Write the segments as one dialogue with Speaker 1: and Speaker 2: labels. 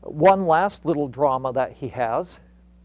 Speaker 1: One last little drama that he has.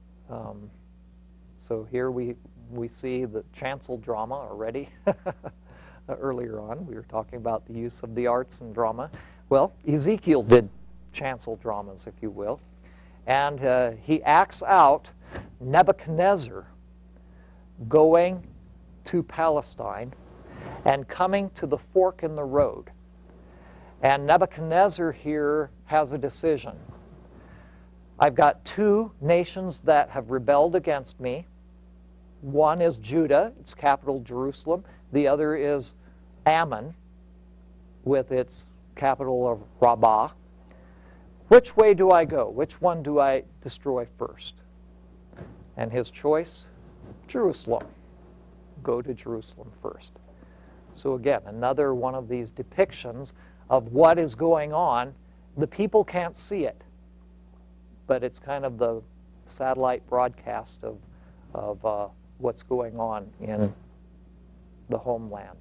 Speaker 1: So here we see the chancel drama already. Earlier on, we were talking about the use of the arts and drama. Well, Ezekiel did chancel dramas, if you will. And he acts out Nebuchadnezzar going to Palestine and coming to the fork in the road. And Nebuchadnezzar here has a decision. I've got two nations that have rebelled against me. One is Judah, its capital Jerusalem. The other is Ammon, with its capital of Rabbah. Which way do I go? Which one do I destroy first? And his choice, Jerusalem. Go to Jerusalem first. So again, another one of these depictions of what is going on. The people can't see it, but it's kind of the satellite broadcast of what's going on in the homeland.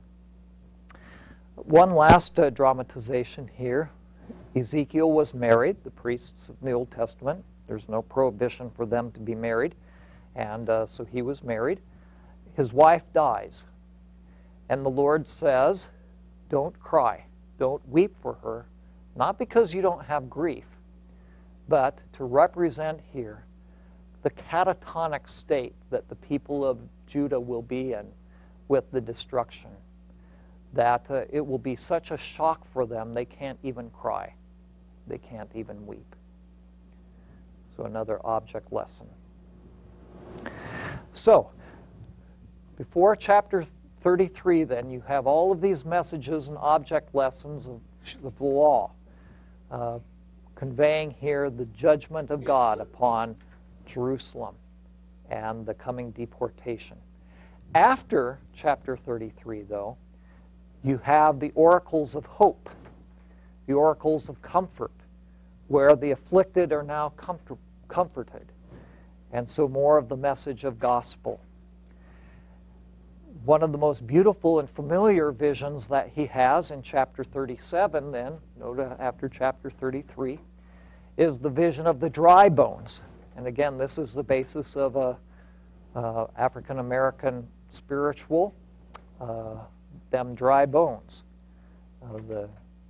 Speaker 1: One last dramatization here. Ezekiel was married, the priests of the Old Testament. There's no prohibition for them to be married, and so he was married. His wife dies, and the Lord says, don't cry, don't weep for her, not because you don't have grief, but to represent here the catatonic state that the people of Judah will be in with the destruction, that it will be such a shock for them they can't even cry, they can't even weep. So another object lesson. So, before chapter 33 then, you have all of these messages and object lessons of the law, conveying here the judgment of God upon Jerusalem and the coming deportation. After chapter 33, though, you have the oracles of hope, the oracles of comfort, where the afflicted are now comforted. And so more of the message of gospel. One of the most beautiful and familiar visions that he has in chapter 37, then, note after chapter 33, is the vision of the dry bones. And again, this is the basis of a African-American spiritual, them dry bones. The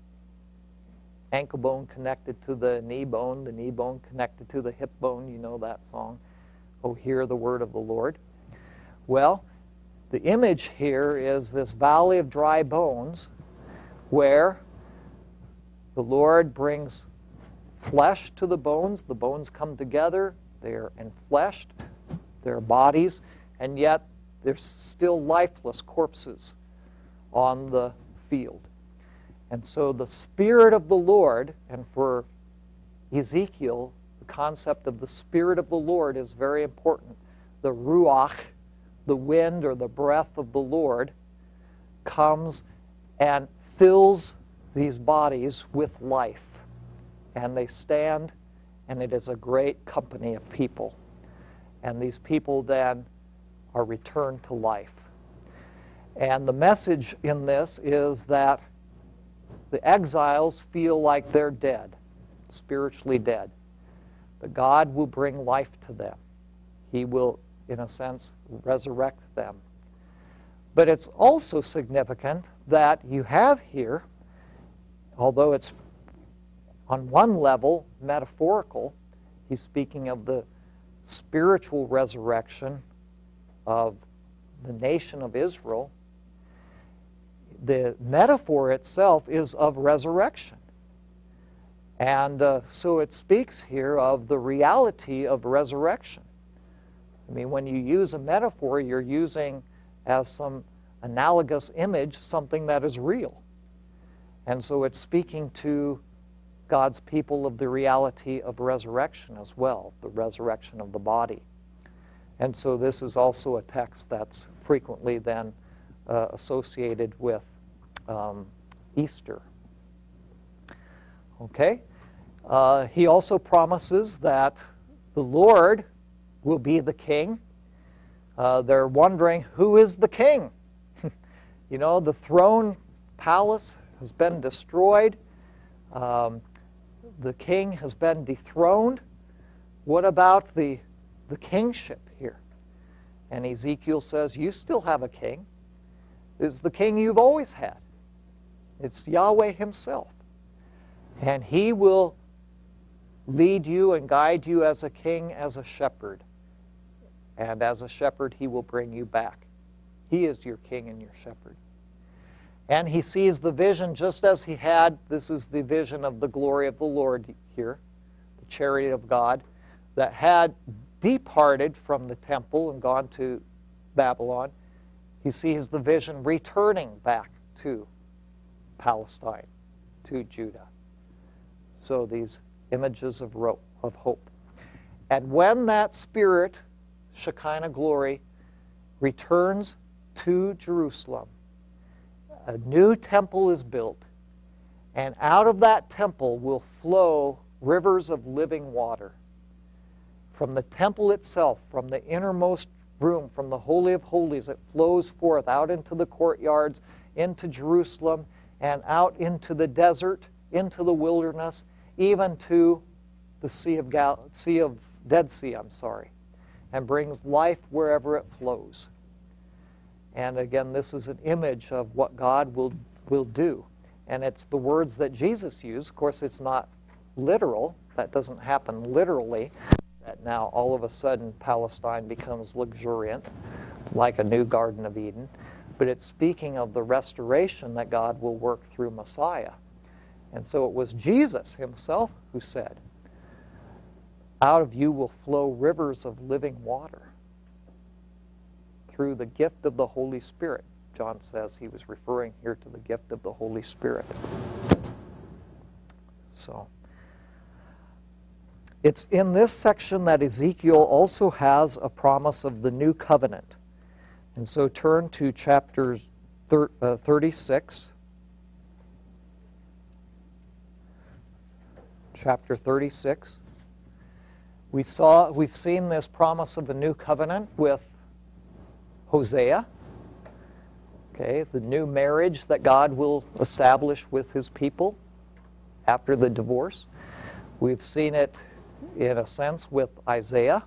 Speaker 1: ankle bone connected to the knee bone connected to the hip bone. You know that song, "Oh, hear the word of the Lord." Well, the image here is this valley of dry bones where the Lord brings flesh to the bones come together, they're enfleshed, their bodies, and yet there's still lifeless corpses on the field. And so the Spirit of the Lord, and for Ezekiel, the concept of the Spirit of the Lord is very important. The Ruach, the wind or the breath of the Lord, comes and fills these bodies with life. And they stand, and it is a great company of people. And these people then are returned to life. And the message in this is that the exiles feel like they're dead, spiritually dead. But God will bring life to them. He will, in a sense, resurrect them. But it's also significant that you have here, although it's on one level metaphorical, he's speaking of the spiritual resurrection of the nation of Israel. The metaphor itself is of resurrection. And so it speaks here of the reality of resurrection. I mean, when you use a metaphor, you're using as some analogous image something that is real. And so it's speaking to God's people of the reality of resurrection as well, the resurrection of the body. And so this is also a text that's frequently then associated with Easter. Okay? He also promises that the Lord will be the king. They're wondering, who is the king? You know, the throne palace has been destroyed. the king has been dethroned. What about the kingship here? And Ezekiel says, you still have a king. It's the king you've always had. It's Yahweh himself. And he will lead you and guide you as a king, as a shepherd. And as a shepherd, he will bring you back. He is your king and your shepherd. And he sees the vision just as he had. This is the vision of the glory of the Lord here, the chariot of God, that had departed from the temple and gone to Babylon. He sees the vision returning back to Palestine, to Judah. So these images of hope. And when that spirit, Shekinah glory, returns to Jerusalem, a new temple is built, and out of that temple will flow rivers of living water. From the temple itself, from the innermost room, from the Holy of Holies, it flows forth out into the courtyards, into Jerusalem, and out into the desert, into the wilderness, even to the Dead Sea, and brings life wherever it flows. And again, this is an image of what God will do. And it's the words that Jesus used. Of course, it's not literal. That doesn't happen literally, that now all of a sudden Palestine becomes luxuriant, like a new Garden of Eden. But it's speaking of the restoration that God will work through Messiah. And so it was Jesus himself who said, out of you will flow rivers of living water through the gift of the Holy Spirit. John says he was referring here to the gift of the Holy Spirit. So, it's in this section that Ezekiel also has a promise of the new covenant. And so turn to chapter 36. Chapter 36. We've seen this promise of a new covenant with Hosea. Okay, the new marriage that God will establish with his people after the divorce. We've seen it in a sense with Isaiah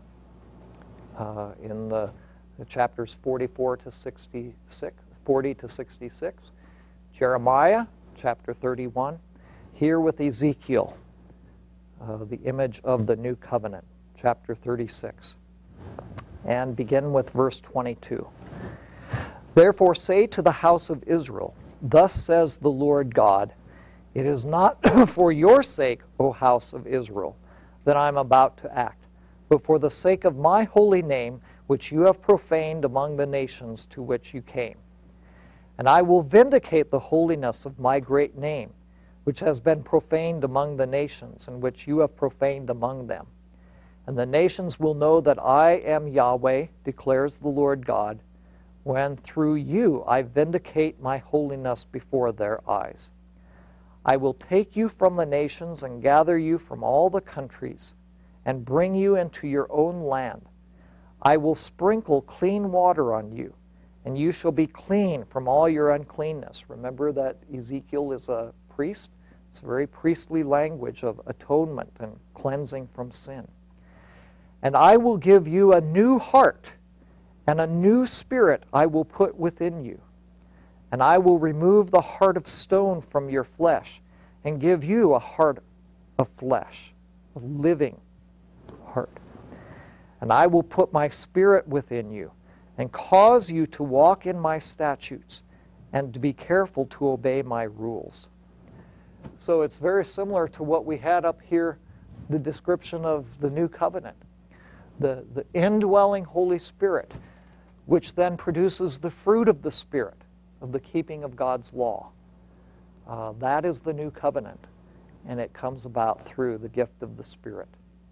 Speaker 1: in the chapters 44 to 66, 40 to 66. Jeremiah, chapter 31. Here with Ezekiel, the image of the new covenant, chapter 36. And begin with verse 22. Therefore say to the house of Israel, thus says the Lord God, it is not for your sake, O house of Israel, that I am about to act, but for the sake of my holy name, which you have profaned among the nations to which you came. And I will vindicate the holiness of my great name, which has been profaned among the nations, and which you have profaned among them. And the nations will know that I am Yahweh, declares the Lord God, when through you I vindicate my holiness before their eyes. I will take you from the nations and gather you from all the countries and bring you into your own land. I will sprinkle clean water on you, and you shall be clean from all your uncleanness. Remember that Ezekiel is a priest. It's a very priestly language of atonement and cleansing from sin. And I will give you a new heart, and a new spirit I will put within you. And I will remove the heart of stone from your flesh, and give you a heart of flesh, a living heart. And I will put my spirit within you, and cause you to walk in my statutes, and to be careful to obey my rules. So it's very similar to what we had up here, the description of the new covenant. The indwelling Holy Spirit, which then produces the fruit of the Spirit, of the keeping of God's law. That is the new covenant, and it comes about through the gift of the Spirit.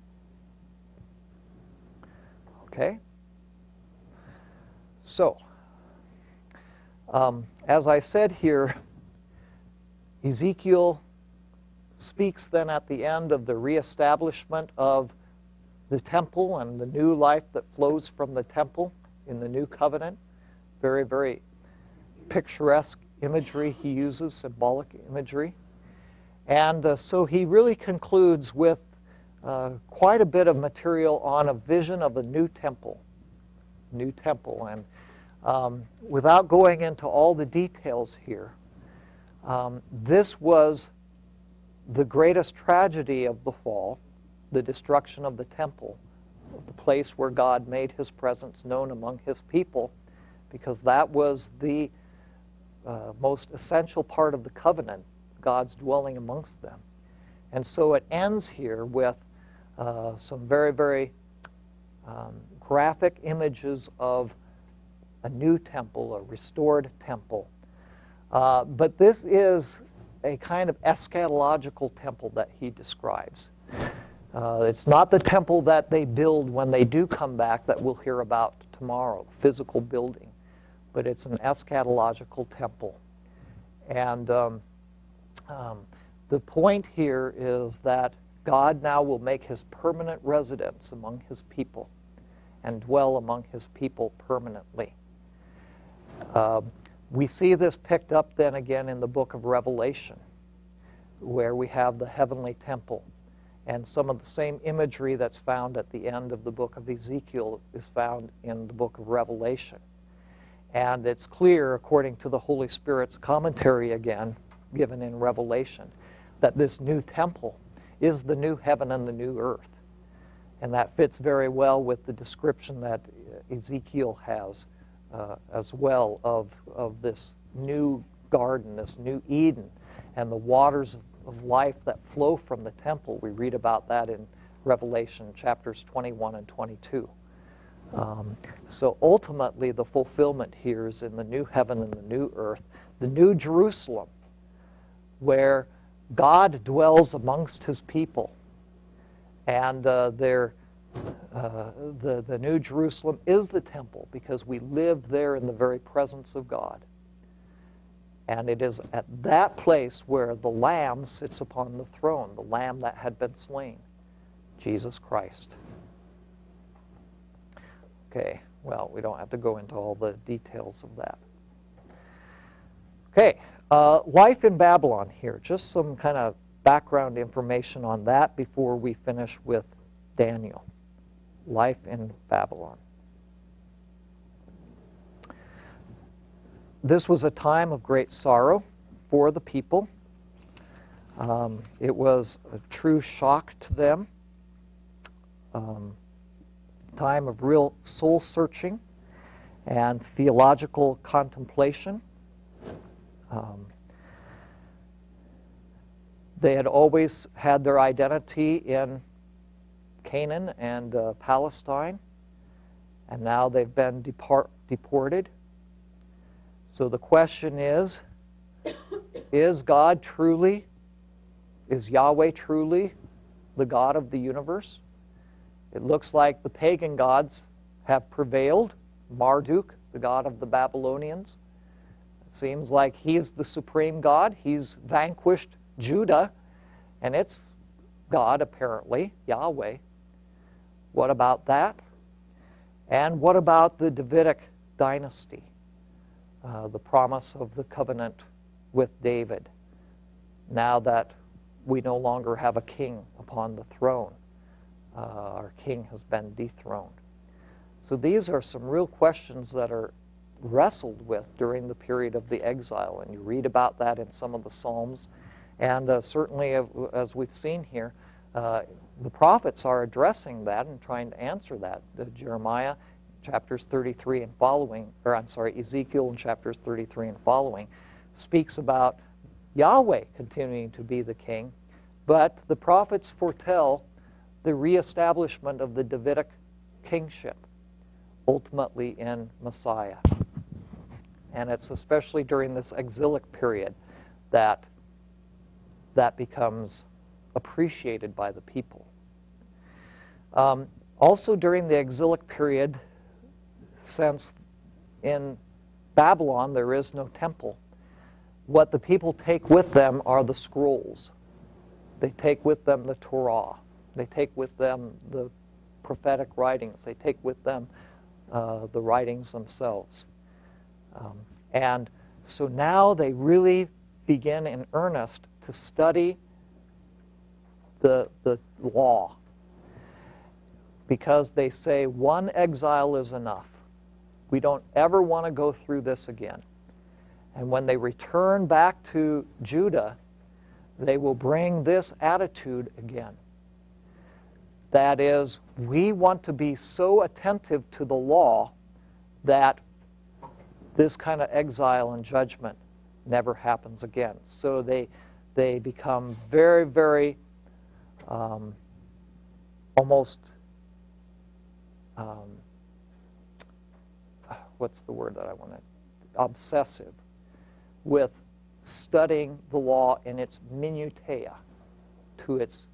Speaker 1: Okay? So, as I said here, Ezekiel speaks then at the end of the reestablishment of the temple and the new life that flows from the temple in the new covenant. Very, very picturesque imagery he uses, symbolic imagery. And so he really concludes with quite a bit of material on a vision of a new temple. And without going into all the details here, this was the greatest tragedy of the fall, the destruction of the temple, the place where God made his presence known among his people, because that was the most essential part of the covenant, God's dwelling amongst them. And so it ends here with some very, very graphic images of a new temple, a restored temple. But this is a kind of eschatological temple that he describes. It's not the temple that they build when they do come back that we'll hear about tomorrow, physical building, but it's an eschatological temple. And the point here is that God now will make his permanent residence among his people and dwell among his people permanently. We see this picked up then again in the book of Revelation, where we have the heavenly temple. And some of the same imagery that's found at the end of the book of Ezekiel is found in the book of Revelation. And it's clear, according to the Holy Spirit's commentary again, given in Revelation, that this new temple is the new heaven and the new earth. And that fits very well with the description that Ezekiel has as well of this new garden, this new Eden, and the waters of life that flow from the temple. We read about that in Revelation chapters 21 and 22. So ultimately the fulfillment here is in the new heaven and the new earth, the new Jerusalem, where God dwells amongst his people. And the New Jerusalem is the temple because we live there in the very presence of God. And it is at that place where the Lamb sits upon the throne, the Lamb that had been slain, Jesus Christ. Okay, well, we don't have to go into all the details of that. Okay, life in Babylon here. Just some kind of background information on that before we finish with Daniel. Life in Babylon. This was a time of great sorrow for the people. It was a true shock to them. Time of real soul searching and theological contemplation. They had always had their identity in Canaan and Palestine, and now they've been deported. So the question is God truly, is Yahweh truly the God of the universe? It looks like the pagan gods have prevailed. Marduk, the god of the Babylonians. It seems like he's the supreme God. He's vanquished Judah and its God, apparently, Yahweh. What about that? And what about the Davidic dynasty? The promise of the covenant with David. Now that we no longer have a king upon the throne. Our king has been dethroned. So these are some real questions that are wrestled with during the period of the exile. And you read about that in some of the Psalms. And certainly, as we've seen here, the prophets are addressing that and trying to answer that. Jeremiah chapters 33 and following, Ezekiel in chapters 33 and following, speaks about Yahweh continuing to be the king, but the prophets foretell the reestablishment of the Davidic kingship, ultimately in Messiah. And it's especially during this exilic period that becomes appreciated by the people. Also during the exilic period, since in Babylon there is no temple, what the people take with them are the scrolls. They take with them the Torah. They take with them the prophetic writings. They take with them the writings themselves. And so now they really begin in earnest to study the law, because they say one exile is enough. We don't ever want to go through this again. And when they return back to Judah, they will bring this attitude again. That is, we want to be so attentive to the law that this kind of exile and judgment never happens again. So they become very, very almost, what's the word that I want to, obsessive with studying the law in its minutiae, to its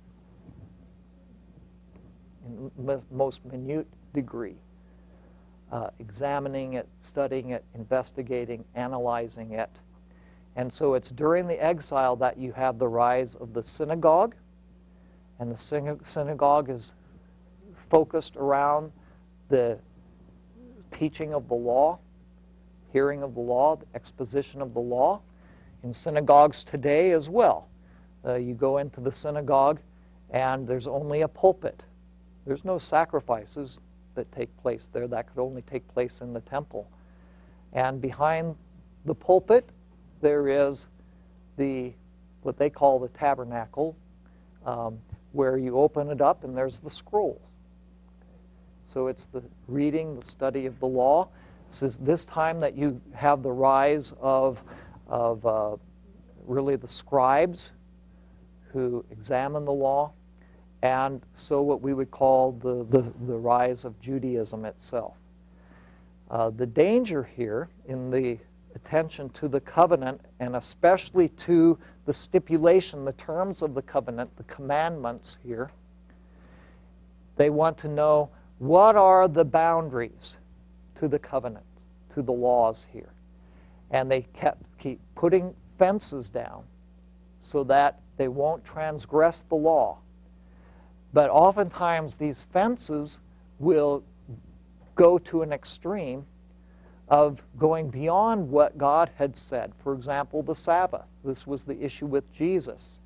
Speaker 1: most minute degree, examining it, studying it, investigating, analyzing it. And so it's during the exile that you have the rise of the synagogue, and the synagogue is focused around the teaching of the law, hearing of the law, the exposition of the law. In synagogues today as well, you go into the synagogue and there's only a pulpit. There's no sacrifices that take place there. That could only take place in the temple. And behind the pulpit there is what they call the tabernacle, where you open it up and there's the scrolls. So it's the reading, the study of the law. This is this time that you have the rise of really the scribes who examine the law, and so what we would call the rise of Judaism itself. The danger here in the attention to the covenant, and especially to the stipulation, the terms of the covenant, the commandments here, they want to know what are the boundaries to the covenant, to the laws here. And they keep putting fences down so that they won't transgress the law. But oftentimes these fences will go to an extreme of going beyond what God had said. For example, the Sabbath. This was the issue with Jesus,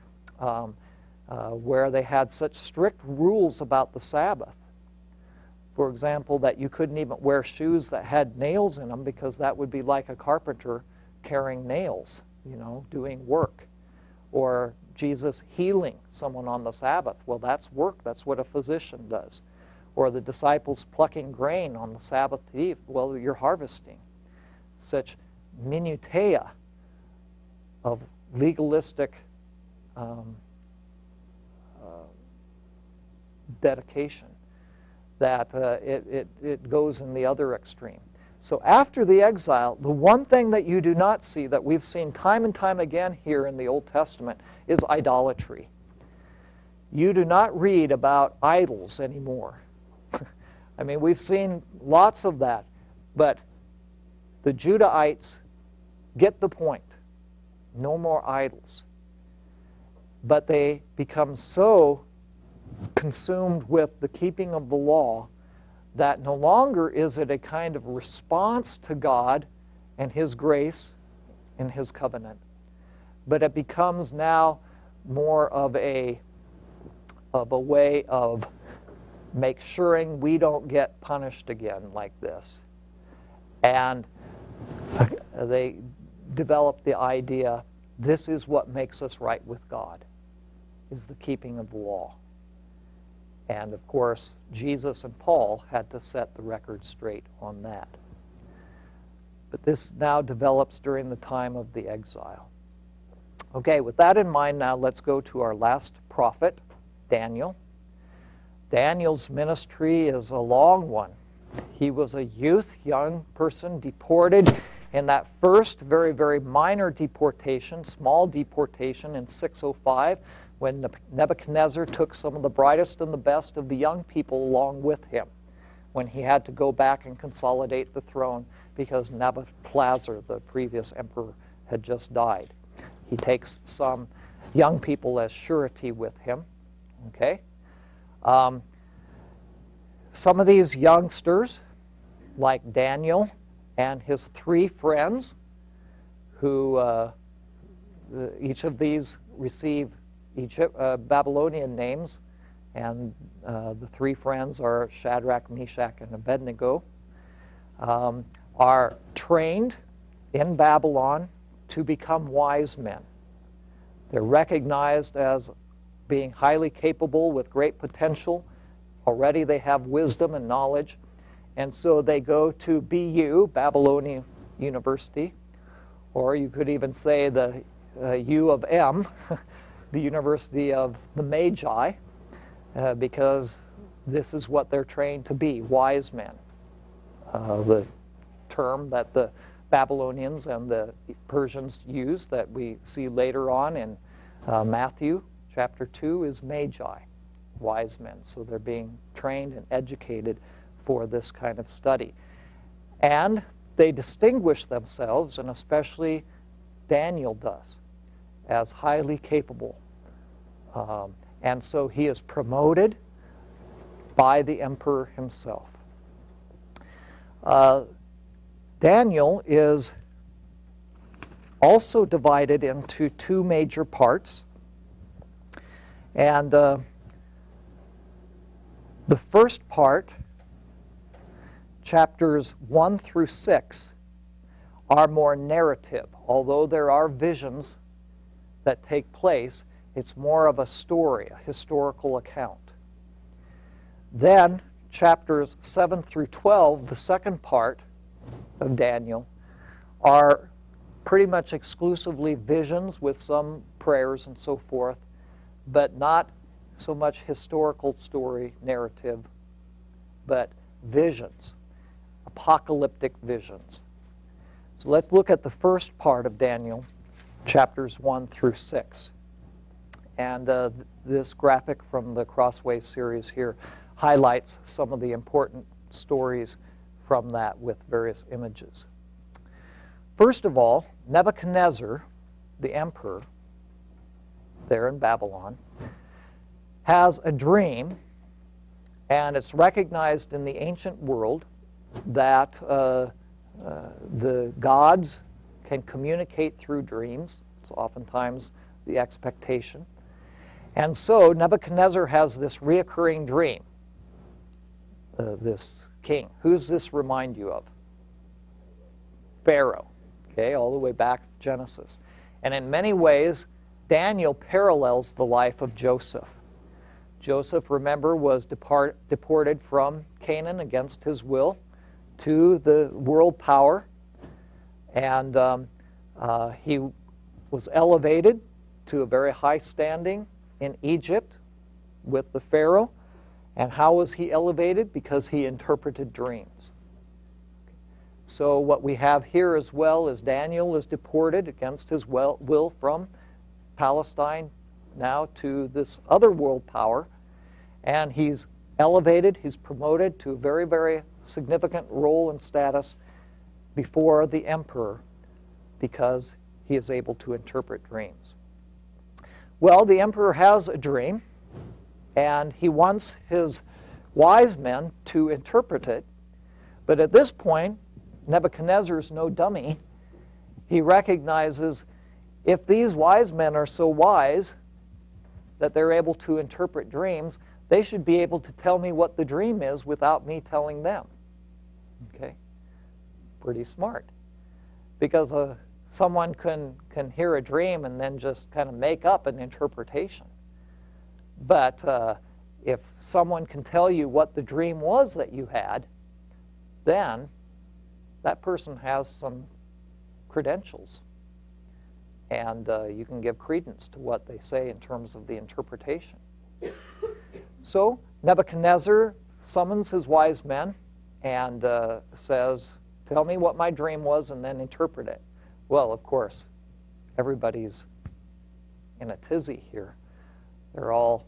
Speaker 1: where they had such strict rules about the Sabbath. For example, that you couldn't even wear shoes that had nails in them, because that would be like a carpenter carrying nails, doing work. Or Jesus healing someone on the Sabbath. Well, that's work. That's what a physician does. Or the disciples plucking grain on the Sabbath eve. Well, you're harvesting. Such minutiae of legalistic dedication that it goes in the other extreme. So after the exile, the one thing that you do not see, that we've seen time and time again here in the Old Testament, is idolatry. You do not read about idols anymore. I mean, we've seen lots of that, but the Judahites get the point. No more idols. But they become so consumed with the keeping of the law that no longer is it a kind of response to God and His grace and His covenant, but it becomes now more of a way of make sure we don't get punished again like this. And they develop the idea, this is what makes us right with God, is the keeping of the law. And of course, Jesus and Paul had to set the record straight on that. But this now develops during the time of the exile. Okay, with that in mind, now let's go to our last prophet, Daniel. Daniel's ministry is a long one. He was a young person, deported in that first very, very minor deportation, small deportation in 605, when Nebuchadnezzar took some of the brightest and the best of the young people along with him, when he had to go back and consolidate the throne because Nebuchadnezzar, the previous emperor, had just died. He takes some young people as surety with him. Okay? Some of these youngsters, like Daniel and his 3 friends, who each of these receive Babylonian names, and the three friends are Shadrach, Meshach, and Abednego, are trained in Babylon to become wise men. They're recognized as being highly capable with great potential. Already they have wisdom and knowledge. And so they go to BU, Babylonian University, or you could even say the U of M, the University of the Magi, because this is what they're trained to be, wise men. The term that the Babylonians and the Persians used that we see later on in Matthew chapter 2 is Magi, wise men. So they're being trained and educated for this kind of study. And they distinguish themselves, and especially Daniel does, as highly capable. And so he is promoted by the emperor himself. Daniel is also divided into two major parts. And the first part, chapters 1 through 6, are more narrative. Although there are visions that take place, it's more of a story, a historical account. Then, chapters 7 through 12, the second part of Daniel, are pretty much exclusively visions with some prayers and so forth, but not so much historical story narrative, but visions, apocalyptic visions. So let's look at the first part of Daniel, chapters 1 through 6. And this graphic from the Crossway series here highlights some of the important stories from that with various images. First of all, Nebuchadnezzar, the emperor, there in Babylon, has a dream, and it's recognized in the ancient world that the gods can communicate through dreams. It's oftentimes the expectation. And so Nebuchadnezzar has this reoccurring dream, this king. Who's this remind you of? Pharaoh, okay, all the way back to Genesis. And in many ways, Daniel parallels the life of Joseph. Joseph, remember, was deported from Canaan against his will to the world power, and he was elevated to a very high standing in Egypt with the Pharaoh. And how was he elevated? Because he interpreted dreams. So what we have here as well is Daniel is deported against his will from Palestine now to this other world power, and he's elevated, he's promoted to a very, very significant role and status before the emperor because he is able to interpret dreams. Well, the emperor has a dream, and he wants his wise men to interpret it, but at this point, Nebuchadnezzar's no dummy. He recognizes if these wise men are so wise that they're able to interpret dreams, they should be able to tell me what the dream is without me telling them. Okay? Pretty smart. Because someone can hear a dream and then just kind of make up an interpretation. But if someone can tell you what the dream was that you had, then that person has some credentials. And you can give credence to what they say in terms of the interpretation. So Nebuchadnezzar summons his wise men and says, tell me what my dream was and then interpret it. Well, of course, everybody's in a tizzy here. They're all,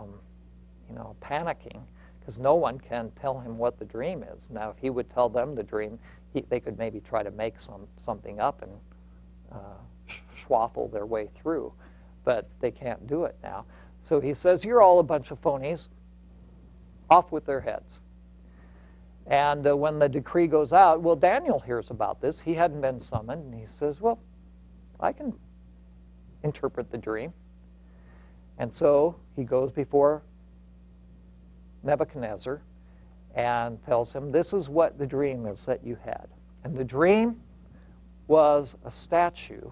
Speaker 1: panicking because no one can tell him what the dream is. Now, if he would tell them the dream, they could maybe try to make something up and schwaffle their way through, but they can't do it now. So he says, you're all a bunch of phonies. Off with their heads. And when the decree goes out, well, Daniel hears about this. He hadn't been summoned, and he says, well, I can interpret the dream. And so he goes before Nebuchadnezzar and tells him, this is what the dream is that you had. And the dream was a statue.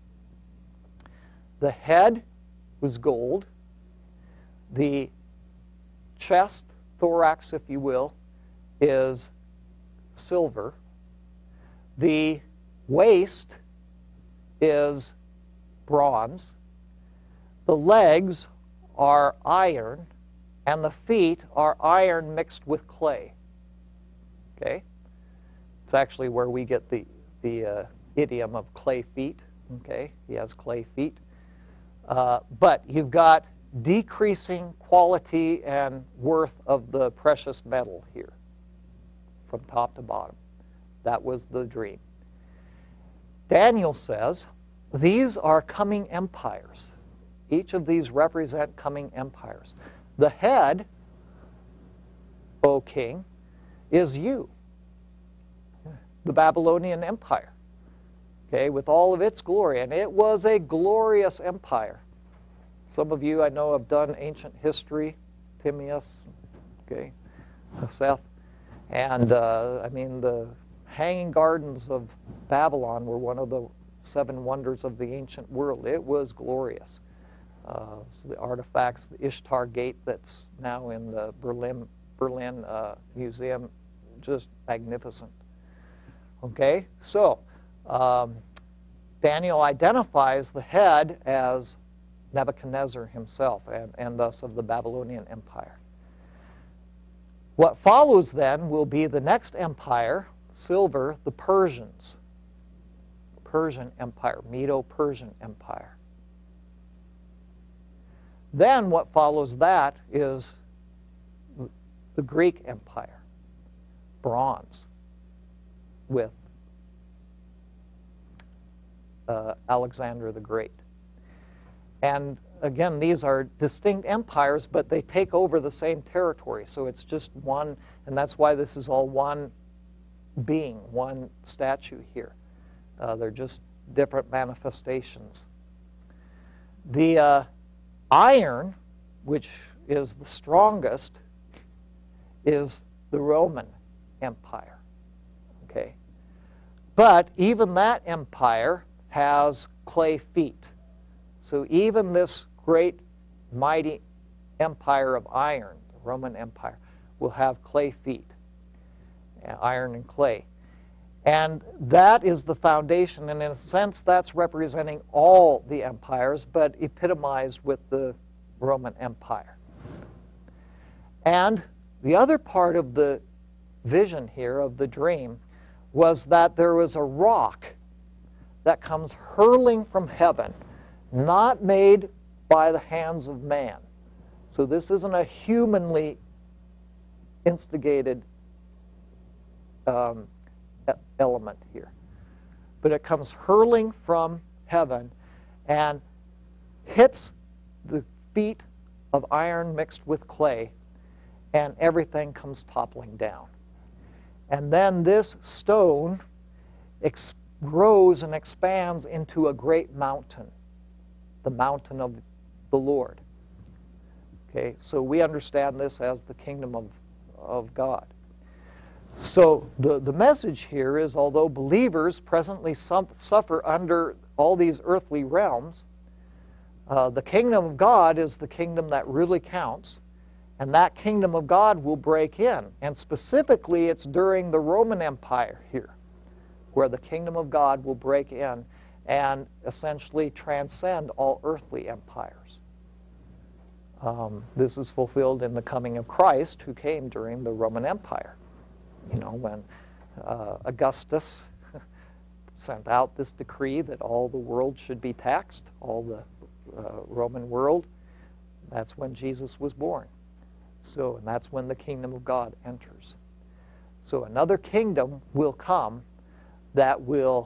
Speaker 1: The head was gold. The chest, thorax, if you will, is silver. The waist is bronze. The legs are iron, and the feet are iron mixed with clay. Okay? It's actually where we get the idiom of clay feet. Okay? He has clay feet. But you've got decreasing quality and worth of the precious metal here from top to bottom. That was the dream. Daniel says, these are coming empires. Each of these represent coming empires. The head, O king, is you, the Babylonian Empire, okay, with all of its glory. And it was a glorious empire. Some of you I know have done ancient history, Timaeus, okay, Seth. And I mean, the Hanging Gardens of Babylon were one of the 7 wonders of the ancient world. It was glorious. So the artifacts, the Ishtar Gate that's now in the Berlin Museum, just magnificent. Okay, so Daniel identifies the head as Nebuchadnezzar himself, and thus of the Babylonian Empire. What follows then will be the next empire, silver, the Persians. Persian Empire, Medo-Persian Empire. Then what follows that is the Greek Empire, bronze, with Alexander the Great. And again, these are distinct empires, but they take over the same territory. So it's just one, and that's why this is all one being, one statue here. They're just different manifestations. The iron, which is the strongest, is the Roman Empire. Okay? But even that empire has clay feet. So even this great, mighty empire of iron, the Roman Empire, will have clay feet, iron and clay. And that is the foundation, and in a sense that's representing all the empires, but epitomized with the Roman Empire. And the other part of the vision here, of the dream, was that there was a rock that comes hurling from heaven, not made by the hands of man. So this isn't a humanly instigated element here. But it comes hurling from heaven and hits the feet of iron mixed with clay, and everything comes toppling down. And then this stone grows and expands into a great mountain, the mountain of the Lord. Okay, so we understand this as the kingdom of God. So the message here is, although believers presently suffer under all these earthly realms, the kingdom of God is the kingdom that really counts, and that kingdom of God will break in. And specifically, it's during the Roman Empire here, where the kingdom of God will break in and essentially transcend all earthly empires. This is fulfilled in the coming of Christ, who came during the Roman Empire. You know, when Augustus sent out this decree that all the world should be taxed, all the Roman world, that's when Jesus was born. So, and that's when the kingdom of God enters. So another kingdom will come that will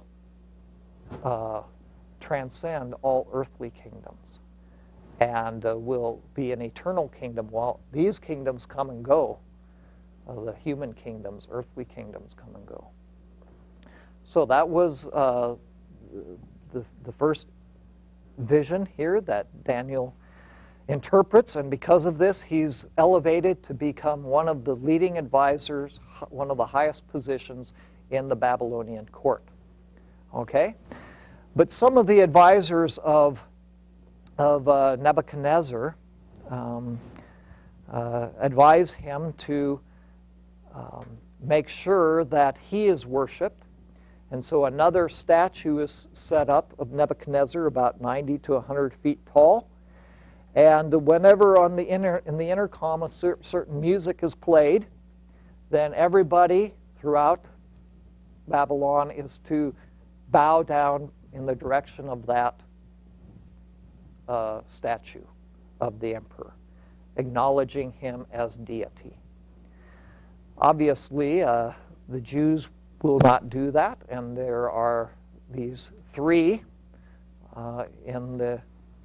Speaker 1: transcend all earthly kingdoms, and will be an eternal kingdom. While these kingdoms come and go, the human kingdoms, earthly kingdoms come and go. So that was the first vision here that Daniel interprets, and because of this, he's elevated to become one of the leading advisors, one of the highest positions in the Babylonian court. Okay? But some of the advisors of Nebuchadnezzar advise him to make sure that he is worshipped. And so another statue is set up of Nebuchadnezzar about 90 to 100 feet tall. And whenever in the intercom a certain music is played, then everybody throughout Babylon is to bow down in the direction of that statue of the emperor, acknowledging him as deity. Obviously, the Jews will not do that, and there are these three in the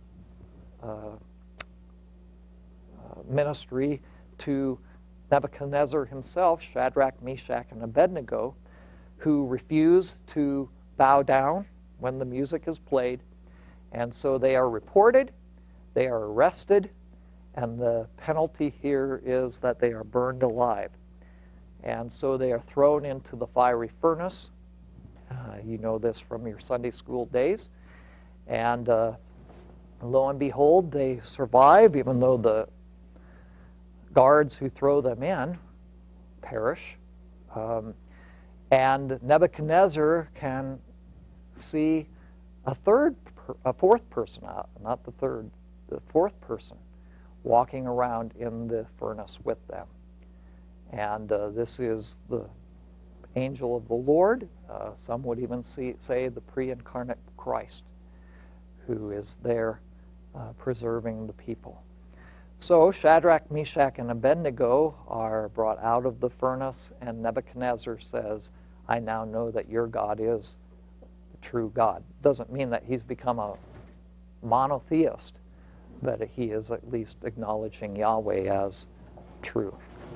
Speaker 1: ministry to Nebuchadnezzar himself, Shadrach, Meshach, and Abednego, who refuse to bow down when the music is played. And so they are reported, they are arrested, and the penalty here is that they are burned alive. And so they are thrown into the fiery furnace. You know this from your Sunday school days. And lo and behold, they survive, even though the guards who throw them in perish. And Nebuchadnezzar can see a fourth person, not the third, the fourth person walking around in the furnace with them. And this is the angel of the Lord. Some would even say the pre-incarnate Christ, who is there preserving the people. So Shadrach, Meshach, and Abednego are brought out of the furnace, and Nebuchadnezzar says, I now know that your God is the true God. Doesn't mean that he's become a monotheist, but he is at least acknowledging Yahweh as true.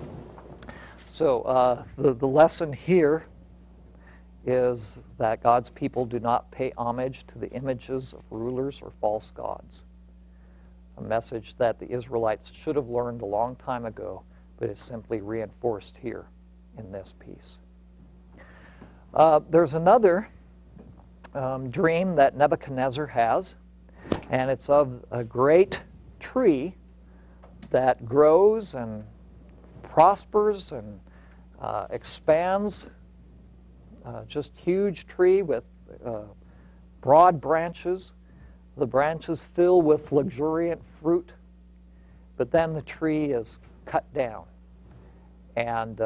Speaker 1: So the lesson here is that God's people do not pay homage to the images of rulers or false gods. A message that the Israelites should have learned a long time ago, but is simply reinforced here in this piece. There's another dream that Nebuchadnezzar has, and it's of a great tree that grows and prospers and expands, just huge tree with broad branches. The branches fill with luxuriant fruit, but then the tree is cut down and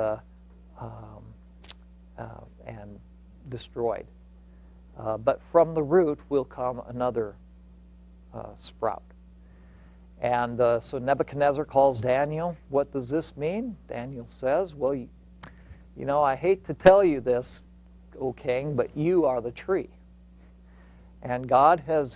Speaker 1: destroyed. But from the root will come another sprout. And so Nebuchadnezzar calls Daniel. What does this mean? Daniel says, well, you know, I hate to tell you this, O king, but you are the tree. And God has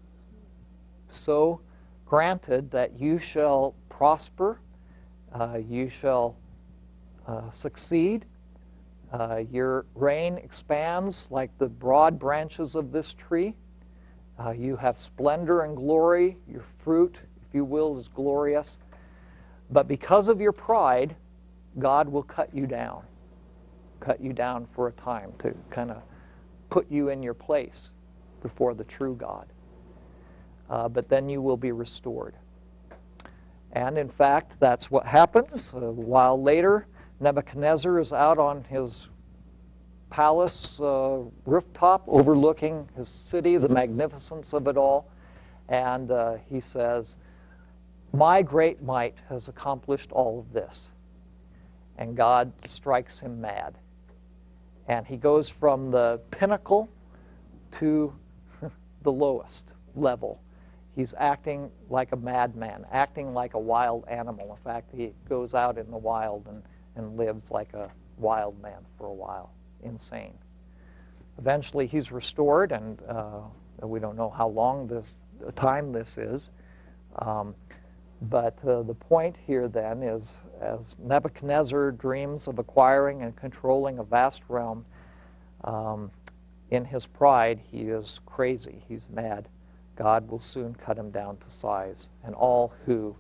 Speaker 1: so granted that you shall prosper, you shall succeed, your reign expands like the broad branches of this tree, you have splendor and glory, your fruit, if you will, is glorious, but because of your pride, God will cut you down for a time to kind of put you in your place before the true God. But then you will be restored. And in fact, that's what happens. A while later, Nebuchadnezzar is out on his palace rooftop overlooking his city, the magnificence of it all. And he says, my great might has accomplished all of this. And God strikes him mad. And he goes from the pinnacle to the lowest level. He's acting like a madman, acting like a wild animal. In fact, he goes out in the wild and lives like a wild man for a while, insane. Eventually, he's restored, and we don't know how long the time this is. But the point here then is, as Nebuchadnezzar dreams of acquiring and controlling a vast realm, in his pride, he is crazy, he's mad. God will soon cut him down to size, and all who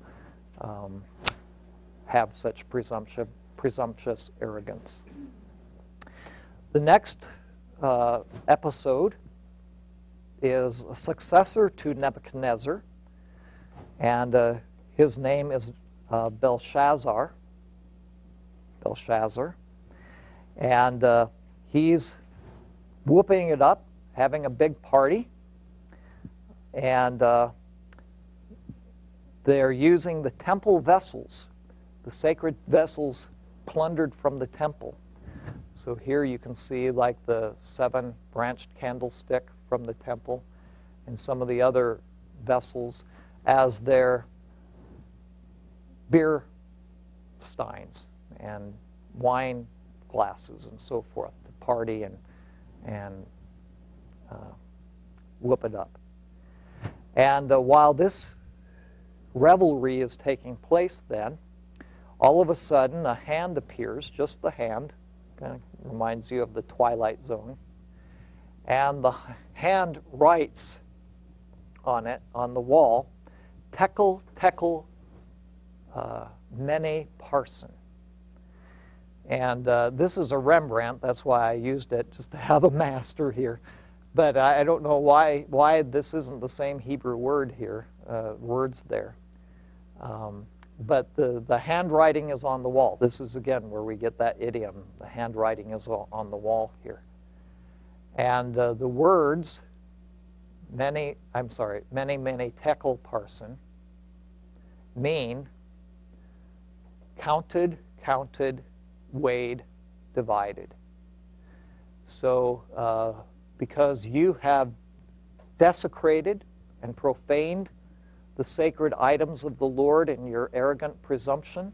Speaker 1: have such presumptuous arrogance. The next episode is a successor to Nebuchadnezzar, and his name is Belshazzar. And he's whooping it up, having a big party, and they're using the temple vessels, the sacred vessels plundered from the temple. So here you can see like the 7-branched candlestick from the temple and some of the other vessels as their beer steins and wine glasses and so forth to party and whoop it up. And while this revelry is taking place then, all of a sudden a hand appears, just the hand, kind of reminds you of the Twilight Zone, and the hand writes on it, on the wall, Tekel, Tekel, Mene Parsin. And this is a Rembrandt, that's why I used it, just to have a master here. But I don't know why this isn't the same Hebrew word here, words there. But the handwriting is on the wall. This is, again, where we get that idiom. The handwriting is on the wall here. And the words, Mene, Mene, Tekel, Parsin, mean counted, weighed, divided. So because you have desecrated and profaned the sacred items of the Lord in your arrogant presumption,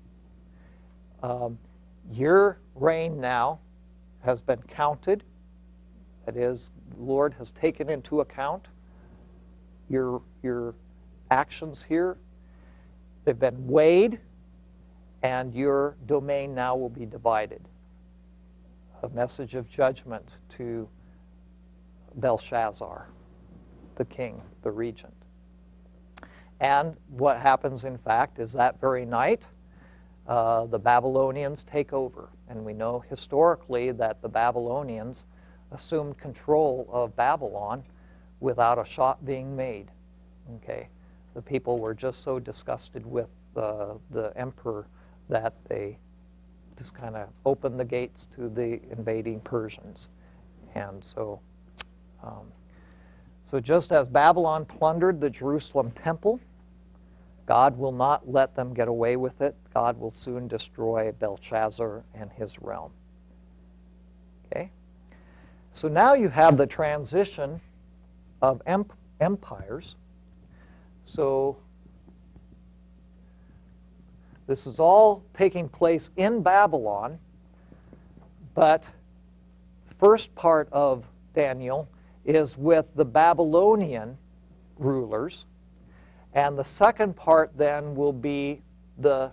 Speaker 1: your reign now has been counted. That is, the Lord has taken into account your actions here. They've been weighed, and your domain now will be divided. A message of judgment to Belshazzar, the king, the regent. And what happens, in fact, is that very night, the Babylonians take over. And we know historically that the Babylonians assumed control of Babylon without a shot being made. Okay, the people were just so disgusted with the emperor that they just kind of opened the gates to the invading Persians. And so just as Babylon plundered the Jerusalem temple, God will not let them get away with it. God will soon destroy Belshazzar and his realm. Okay? So now you have the transition of empires. So this is all taking place in Babylon, but the first part of Daniel is with the Babylonian rulers, and the second part then will be the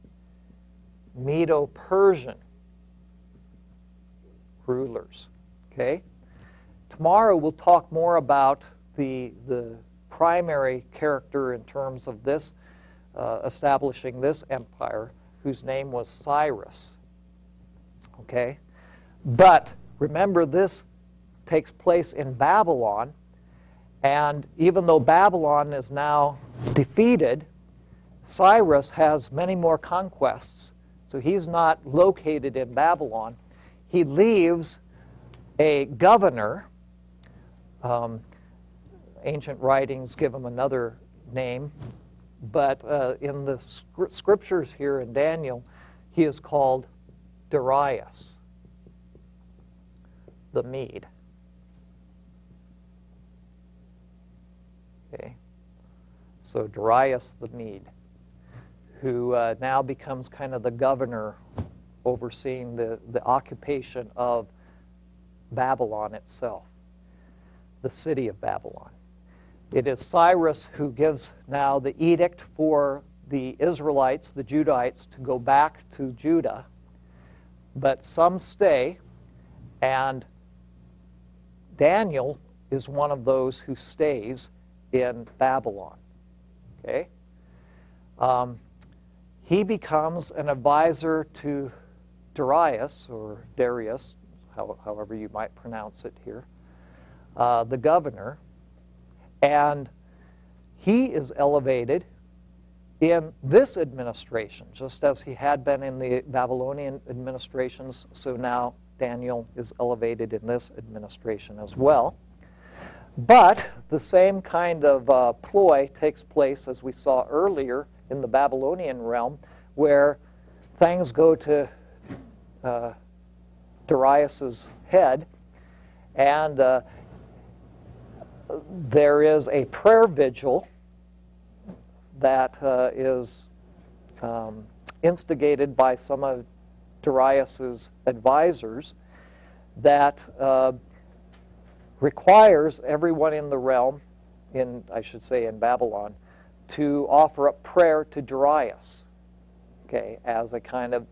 Speaker 1: Medo-Persian rulers. Okay? Tomorrow we'll talk more about the primary character in terms of this establishing this empire, whose name was Cyrus. Okay? But remember, this takes place in Babylon, and even though Babylon is now defeated, Cyrus has many more conquests. So he's not located in Babylon. He leaves a governor. Ancient writings give him another name, but in the scriptures here in Daniel, he is called Darius the Mede. Okay, so Darius the Mede, who now becomes kind of the governor overseeing the occupation of Babylon itself, the city of Babylon. It is Cyrus who gives now the edict for the Israelites, the Judahites, to go back to Judah, but some stay, and Daniel is one of those who stays in Babylon. Okay? He becomes an advisor to Darius, or Darius, however you might pronounce it here, the governor, and he is elevated in this administration, just as he had been in the Babylonian administrations, so now Daniel is elevated in this administration as well. But the same kind of ploy takes place, as we saw earlier, in the Babylonian realm, where things go to Darius's head, and there is a prayer vigil that is instigated by some of Darius's advisors that requires everyone in the realm, in Babylon, to offer up prayer to Darius, okay, as a kind of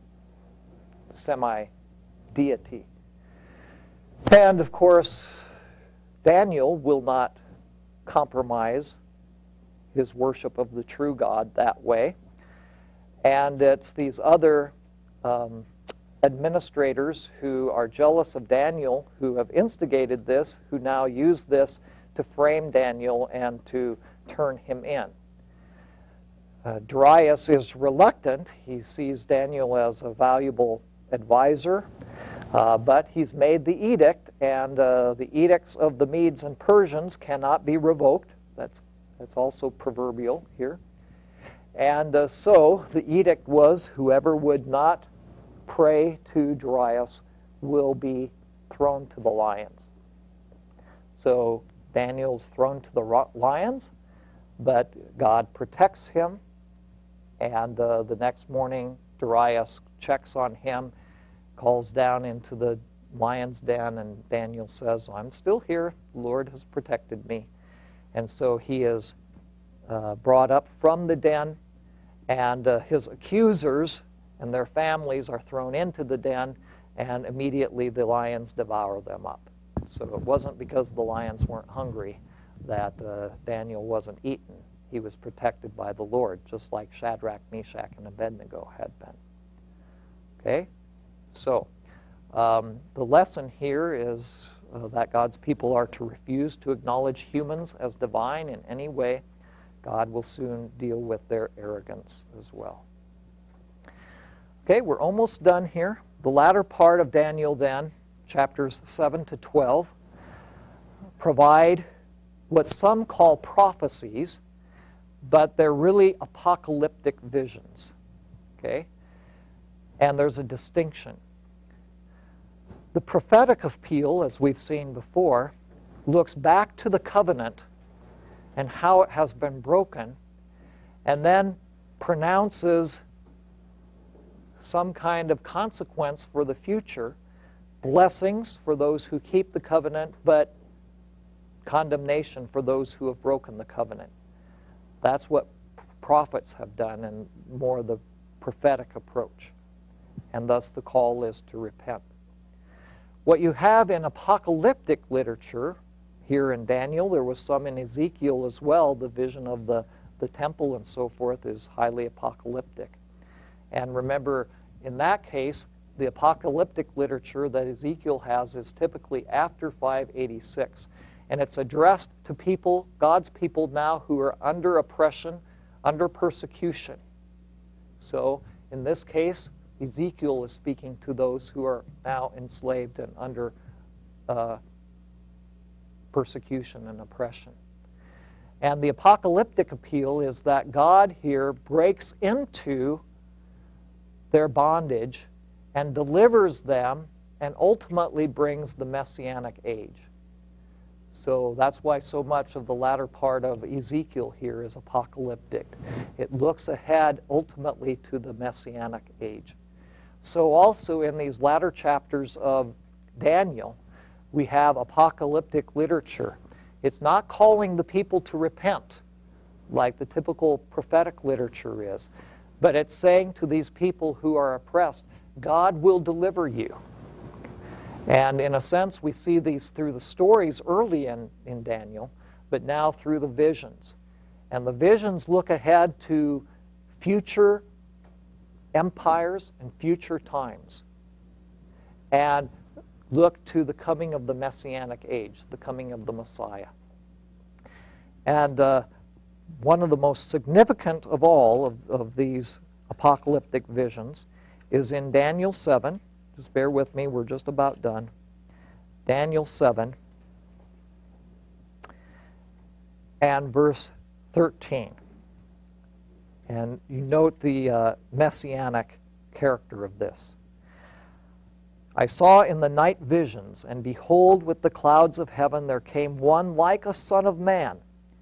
Speaker 1: semi-deity. And of course, Daniel will not compromise his worship of the true God that way. And it's these other administrators who are jealous of Daniel, who have instigated this, who now use this to frame Daniel and to turn him in. Darius is reluctant. He sees Daniel as a valuable advisor, but he's made the edict, and the edicts of the Medes and Persians cannot be revoked. That's also proverbial here. And so the edict was, whoever would not pray to Darius will be thrown to the lions. So Daniel's thrown to the lions, but God protects him, and the next morning Darius checks on him, calls down into the lion's den, and Daniel says, I'm still here, the Lord has protected me. And so he is brought up from the den, and his accusers and their families are thrown into the den, and immediately the lions devour them up. So it wasn't because the lions weren't hungry that Daniel wasn't eaten. He was protected by the Lord, just like Shadrach, Meshach, and Abednego had been. Okay? So the lesson here is that God's people are to refuse to acknowledge humans as divine in any way. God will soon deal with their arrogance as well. Okay, we're almost done here. The latter part of Daniel then, chapters 7 to 12, provide what some call prophecies, but they're really apocalyptic visions. Okay? And there's a distinction. The prophetic appeal, as we've seen before, looks back to the covenant and how it has been broken, and then pronounces some kind of consequence for the future, blessings for those who keep the covenant, but condemnation for those who have broken the covenant. That's what prophets have done, and more the prophetic approach. And thus the call is to repent. What you have in apocalyptic literature, here in Daniel, there was some in Ezekiel as well, the vision of the temple and so forth is highly apocalyptic. And remember, in that case, the apocalyptic literature that Ezekiel has is typically after 586. And it's addressed to people, God's people now, who are under oppression, under persecution. So, in this case, Ezekiel is speaking to those who are now enslaved and under persecution and oppression. And the apocalyptic appeal is that God here breaks into their bondage and delivers them and ultimately brings the Messianic age. So that's why so much of the latter part of Ezekiel here is apocalyptic. It looks ahead ultimately to the Messianic age. So also in these latter chapters of Daniel, we have apocalyptic literature. It's not calling the people to repent like the typical prophetic literature is, but it's saying to these people who are oppressed, God will deliver you. And in a sense, we see these through the stories early in Daniel, but now through the visions. And the visions look ahead to future empires and future times, and look to the coming of the Messianic age, the coming of the Messiah. And one of the most significant of all of these apocalyptic visions is in Daniel 7. Just bear with me, we're just about done. Daniel 7 and verse 13. And you note the messianic character of this. I saw in the night visions, and behold, with the clouds of heaven there came one like a son of man.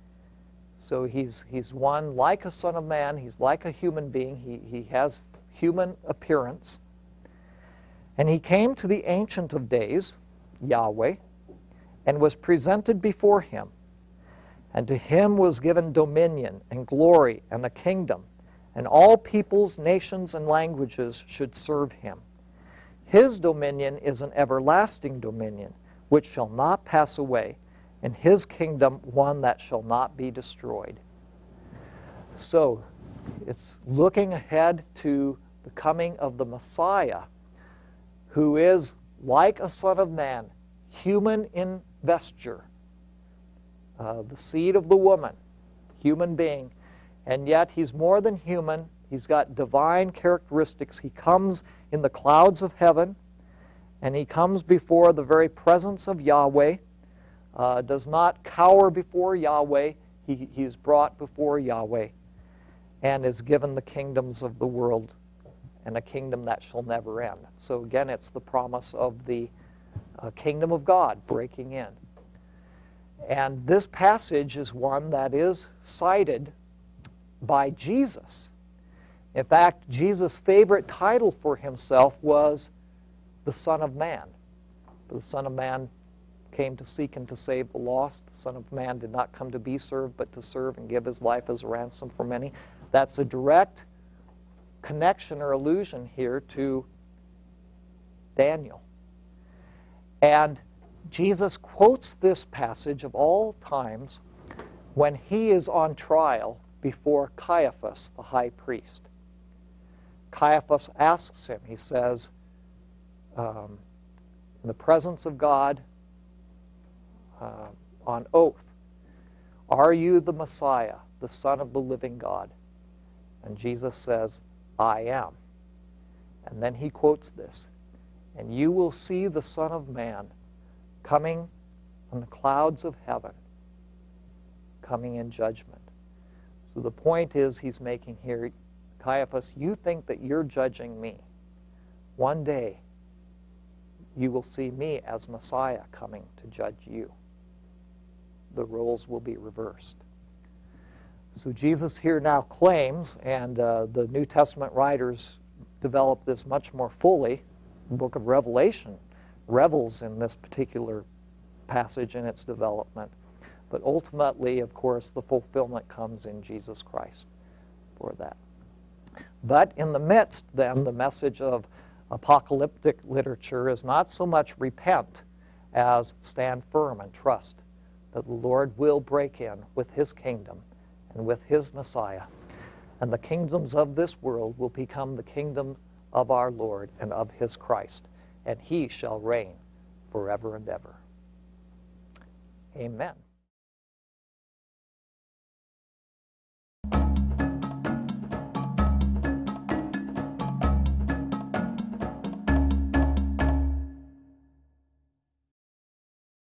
Speaker 1: So he's one like a son of man. He's like a human being. He has human appearance. And he came to the Ancient of Days, Yahweh, and was presented before him. And to him was given dominion and glory and a kingdom, and all peoples, nations, and languages should serve him. His dominion is an everlasting dominion, which shall not pass away, and his kingdom one that shall not be destroyed. So, it's looking ahead to the coming of the Messiah, who is like a son of man, human in vesture, the seed of the woman, human being, and yet he's more than human. He's got divine characteristics. He comes in the clouds of heaven, and he comes before the very presence of Yahweh, does not cower before Yahweh. He is brought before Yahweh and is given the kingdoms of the world and a kingdom that shall never end. So again, it's the promise of the kingdom of God breaking in. And this passage is one that is cited by Jesus. In fact, Jesus' favorite title for himself was the Son of Man. The Son of Man came to seek and to save the lost. The Son of Man did not come to be served, but to serve and give his life as a ransom for many. That's a direct connection or allusion here to Daniel. And Jesus quotes this passage of all times when he is on trial before Caiaphas, the high priest. Caiaphas asks him, he says, in the presence of God, on oath, "Are you the Messiah, the Son of the living God?" And Jesus says, "I am." And then he quotes this, "And you will see the Son of Man coming on the clouds of heaven, coming in judgment." So the point is he's making here, Caiaphas, you think that you're judging me. One day, you will see me as Messiah coming to judge you. The roles will be reversed. So Jesus here now claims, and the New Testament writers develop this much more fully. The book of Revelation revels in this particular passage and its development. But ultimately, of course, the fulfillment comes in Jesus Christ for that. But in the midst, then, the message of apocalyptic literature is not so much repent as stand firm and trust that the Lord will break in with his kingdom and with his Messiah, and the kingdoms of this world will become the kingdom of our Lord and of his Christ, and he shall reign forever and ever. Amen.